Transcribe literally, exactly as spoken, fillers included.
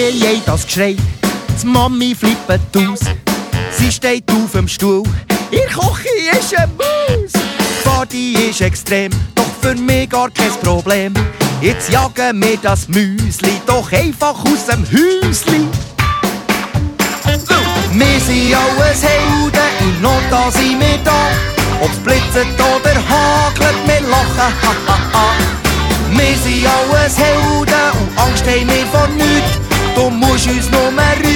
Ei, ei, das Geschrei, die Mami flippt aus. Sie steht auf dem Stuhl, ihr Küche ist eine Maus. Die Party ist extrem, doch für mich gar kein Problem. Jetzt jagen wir das Müsli doch einfach aus dem Häusli. Wir sind alles Helden, in Not da sind wir da. Ob's blitzet oder hagelt, wir lachen, ha, ha, ha. Wir sind alles Helden und Angst haben wir vor nichts. Du musst uns nur